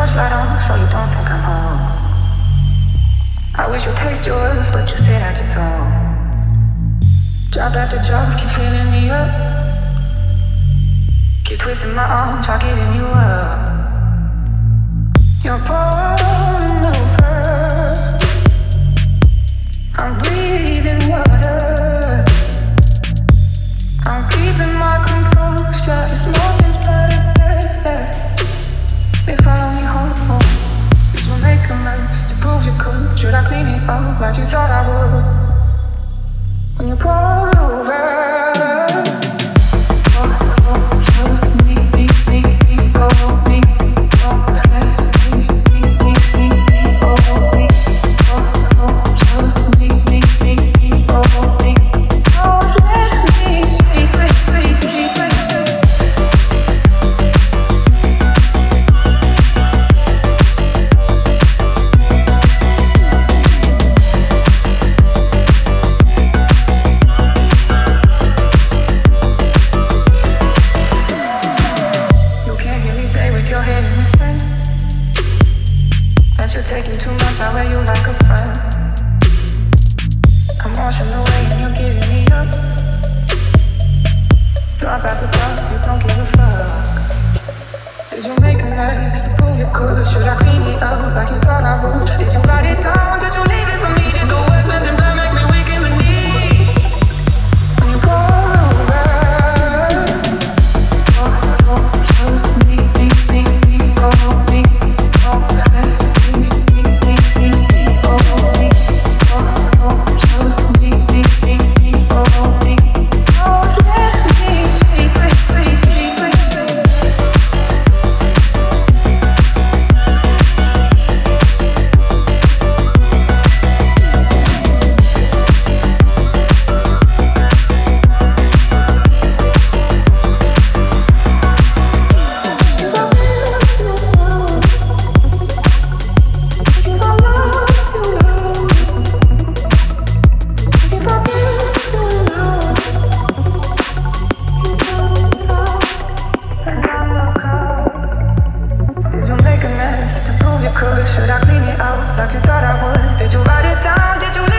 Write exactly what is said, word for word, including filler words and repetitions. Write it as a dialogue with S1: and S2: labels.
S1: torch light on so you don't think I'm home. I wish you'd taste yours, but you sit at your throne. Drop after drop, keep filling me up. Keep twisting my arm, try getting you up. You're pouring over. I'm breathing water. I'm keeping my composure. It's motion's better. They follow me home. This will make a mess to prove you could. Should I clean it up like you thought I would? When you pour over. You're taking too much, I wear you like a purse. I'm washing away and you're giving me up. Drop at the top, you don't give a fuck. Did you make a mess to prove you could? Should I clean it up like you thought I would? Did you write it down? Did you leave it for me? Did the words meant to make me weak in the knees? When you pour over. Me, me, me, me, oh, me, oh, should I clean it out like you thought I would? Did you write it down? Did you leave